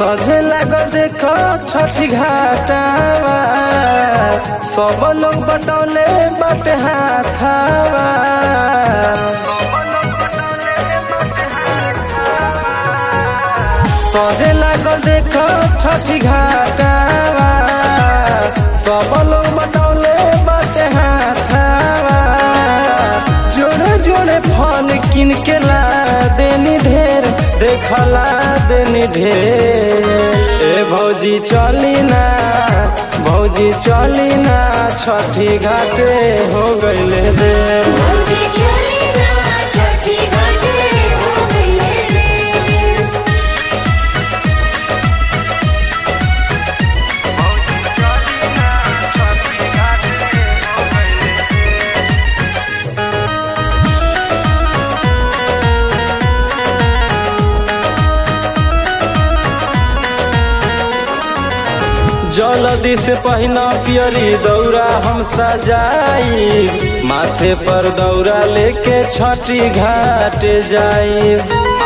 सजे लागल देखो छठी घाटावा, सब लोग बटौले बाटे हाथावा। सजे लागल देखो छठी घाटावा, सब लोग बटौले बाटे हाथावा। जोड़े जोड़े फल किन के ला देनी ढेर, देखला देनी ढेर। ए भौजी चली ना, भौजी चली ना, छठी घाटे हो गइले देर। भौजी चली ना, छठी घाटे हो गइले देर। जल्दी से पहिना पियरी दौरा हम सजाई, माथे पर दौरा लेके छठी घाट जाई।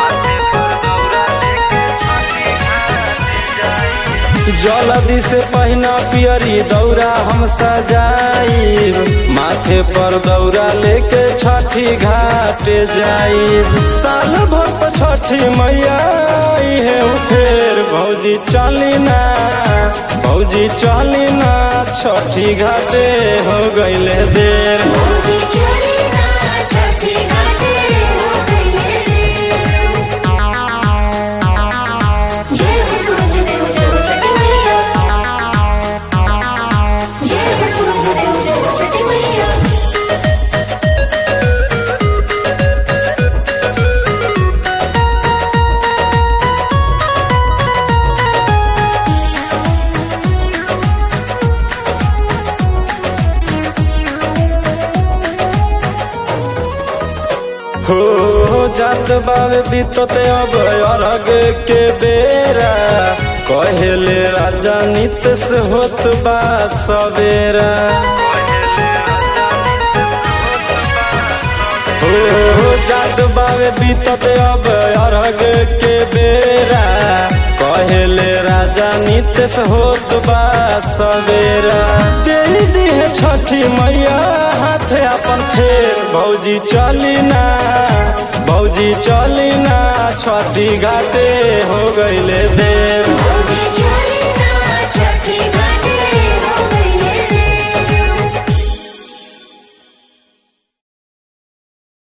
जल्दी से पहिना पियरी दौरा हम सजाई, माथे पर दौरा लेके छठी घाट जाई। साल भर पर छठी मैया आई है फेर, भौजी चली ना, भौजी चली ना, छठी घाटे हो गइले देर। भौजी चली ना, छठी घाटे हो गइले देर। जय हो सूरज देव, जय हो छठी मैया। जय हो सूरज देव, जय हो छठी मैया। हो जात बावे बीतते अब अरग के बेरा, कहेले राजा नित से होत बा सवेरा। हो जात बावे बीतते अब अरग के बेरा, कहेले राजा नित से होत बा सवेरा। दे दी है छठी मैया हाथे अपन फेर, भौजी चली ना, भौजी चली ना, छठी घाटे हो गइले देर। भौजी चली